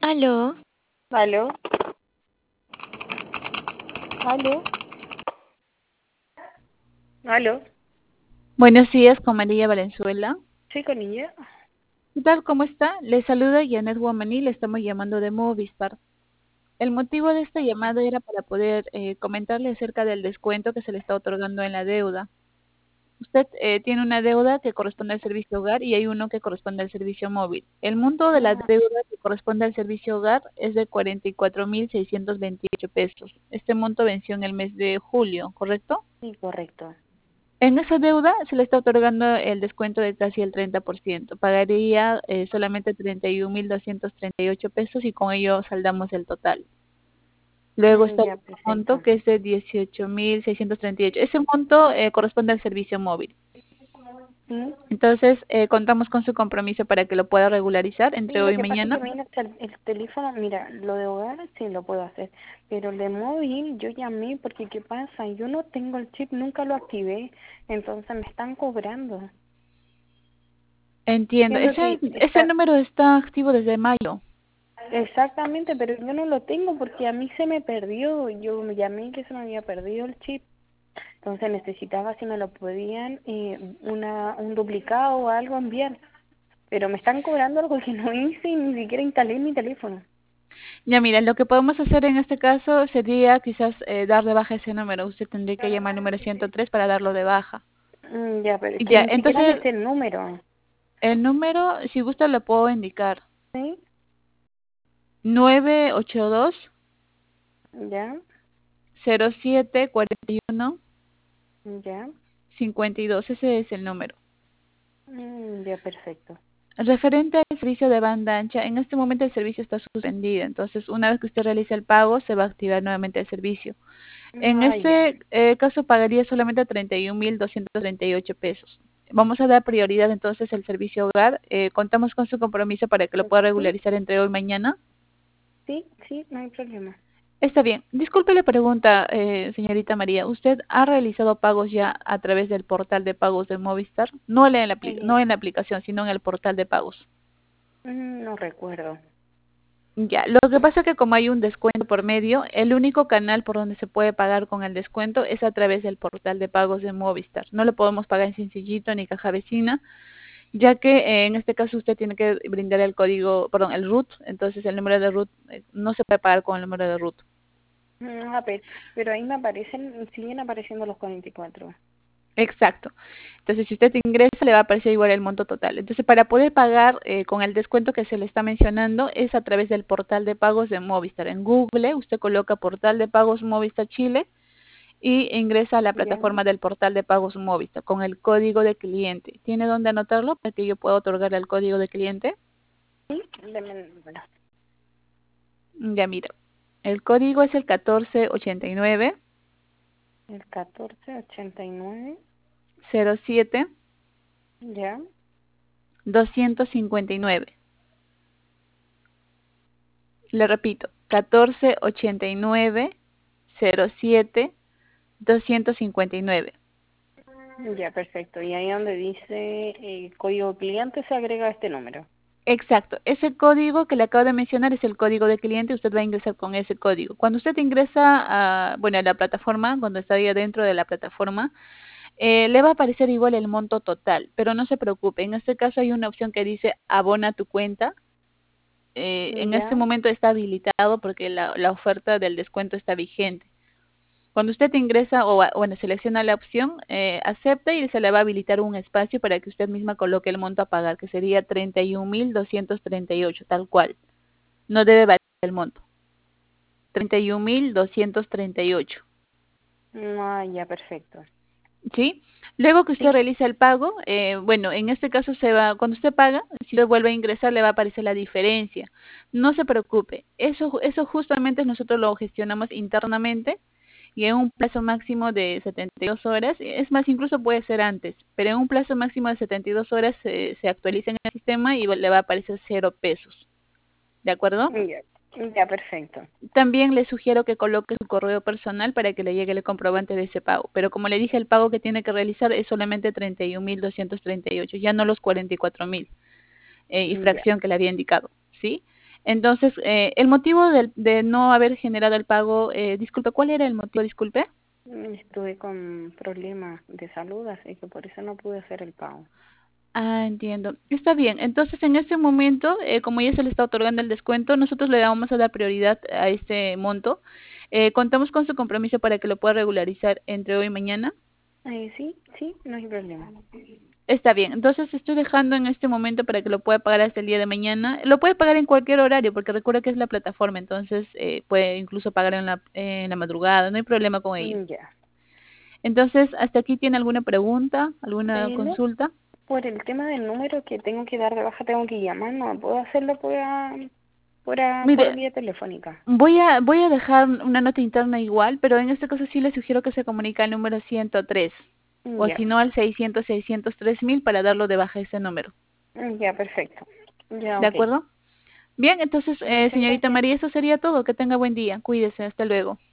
Aló, ¿Aló? ¿Aló? ¿Aló? Buenos días, con María Valenzuela. ¿Sí, con ella? ¿Qué tal? ¿Cómo está? Le saluda Janet Womaní, le estamos llamando de Movistar. El motivo de esta llamada era para poder comentarle acerca del descuento que se le está otorgando en la deuda. Usted tiene una deuda que corresponde al servicio hogar y hay uno que corresponde al servicio móvil. El monto de la deuda que corresponde al servicio hogar es de 44.628 pesos. Este monto venció en el mes de julio, ¿correcto? Sí, correcto. En esa deuda se le está otorgando el descuento de casi el 30%. Pagaría solamente 31.238 pesos y con ello saldamos el total. Luego está el Ya, otro monto perfecto. que es de 18.638. Ese monto corresponde al servicio móvil. ¿Mm? Entonces, contamos con su compromiso para que lo pueda regularizar Sí, entre lo hoy y que pasa es mañana. que mira, el teléfono, mira, lo de hogar sí lo puedo hacer, pero el de móvil yo llamé porque ¿qué pasa? Yo no tengo el chip, nunca lo activé, entonces me están cobrando. Entiendo. Siendo que Ese está número está activo desde mayo. exactamente, pero yo no lo tengo porque a mí se me perdió. Yo me llamé que se me había perdido el chip. Entonces necesitaba si me lo podían, un duplicado o algo enviar. Pero me están cobrando algo que no hice y ni siquiera instalé en mi teléfono. Ya mira, lo que podemos hacer en este caso sería quizás dar de baja ese número. Usted tendría que llamar al número 103 para darlo de baja. Ya, pero es que Ya, ni siquiera me entonces sé el número. el número, si gusta, lo puedo indicar. ¿Sí? 982 Ya, 0741 ya. 52. Ese es el número. Ya, perfecto. Referente al servicio de banda ancha, en este momento el servicio está suspendido. Entonces, una vez que usted realice el pago, se va a activar nuevamente el servicio. En Ya. este caso, pagaría solamente 31.238 pesos. Vamos a dar prioridad entonces al servicio hogar. Contamos con su compromiso para que lo pueda ¿Sí? regularizar entre hoy y mañana. Sí, sí, no hay problema. Está bien. Disculpe la pregunta, señorita María. ¿Usted ha realizado pagos ya a través del portal de pagos de Movistar? No Eh, en la aplicación, sino en el portal de pagos. no recuerdo. Ya, lo que pasa es que como hay un descuento por medio, el único canal por donde se puede pagar con el descuento es a través del portal de pagos de Movistar. No lo podemos pagar en Sencillito ni Caja Vecina, ya que en este caso usted tiene que brindar el código, perdón, el RUT, entonces el número de RUT no se puede pagar con el número de RUT. Pero ahí me aparecen, siguen apareciendo los 44. Exacto. Entonces, si usted ingresa, le va a aparecer igual el monto total. Entonces, para poder pagar con el descuento que se le está mencionando, es a través del portal de pagos de Movistar. En Google, usted coloca portal de pagos Movistar Chile y ingresa a la Ya. plataforma del portal de pagos Movistar con el código de cliente. ¿Tiene dónde anotarlo para que yo pueda otorgarle el código de cliente? Sí, deme el número. Ya mira, el código es el 1489 El 1489. 07 Ya. 259. Le repito, 1489 07 259. Ya, perfecto. Y ahí donde dice código cliente se agrega este número. Exacto, ese código que le acabo de mencionar es el código de cliente, usted va a ingresar con ese código. Cuando usted ingresa bueno, a la plataforma, cuando está ahí adentro de la plataforma, le va a aparecer igual el monto total, pero no se preocupe, en este caso hay una opción que dice abona tu cuenta. En este Ya. momento está habilitado porque la oferta del descuento está vigente. Cuando usted ingresa bueno, selecciona la opción, acepta y se le va a habilitar un espacio para que usted misma coloque el monto a pagar, que sería 31.238, tal cual. No debe variar el monto. 31.238. Ya, perfecto. ¿Sí? Luego que usted Sí. realiza el pago, bueno, en este caso cuando usted paga, si usted vuelve a ingresar, le va a aparecer la diferencia. No se preocupe, eso justamente nosotros lo gestionamos internamente y en un plazo máximo de 72 horas, es más, incluso puede ser antes, pero en un plazo máximo de 72 horas se actualiza en el sistema y le va a aparecer 0 pesos. ¿De acuerdo? Ya, ya, perfecto. También le sugiero que coloque su correo personal para que le llegue el comprobante de ese pago. Pero como le dije, el pago que tiene que realizar es solamente 31.238, ya no los 44.000 y Ya, fracción que le había indicado, ¿sí? Entonces, el motivo de no haber generado el pago, disculpe, ¿cuál era el motivo? Disculpe. Estuve con problemas de salud, así que por eso no pude hacer el pago. Ah, entiendo. Está bien. Entonces, en este momento, como ya se le está otorgando el descuento, nosotros le vamos a dar prioridad a este monto. Contamos con su compromiso para que lo pueda regularizar entre hoy y mañana. Sí, sí, no hay problema. Está bien. Entonces, estoy dejando en este momento para que lo pueda pagar hasta el día de mañana. Lo puede pagar en cualquier horario, porque recuerda que es la plataforma, entonces puede incluso pagar en la madrugada, no hay problema con ello. Ya. Entonces, ¿hasta aquí tiene alguna pregunta, alguna No, consulta? por el tema del número que tengo que dar de baja, tengo que llamar, no puedo hacerlo por Mire, vía telefónica. voy a dejar una nota interna igual, pero en este caso sí le sugiero que se comunique al número 103 o Ya, si no al 600-603.000 para darlo de baja ese número. ya, perfecto. Ya, ¿De ok. acuerdo? Bien, entonces, Muchas señorita gracias. María, eso sería todo. Que tenga buen día. Cuídese. Hasta luego.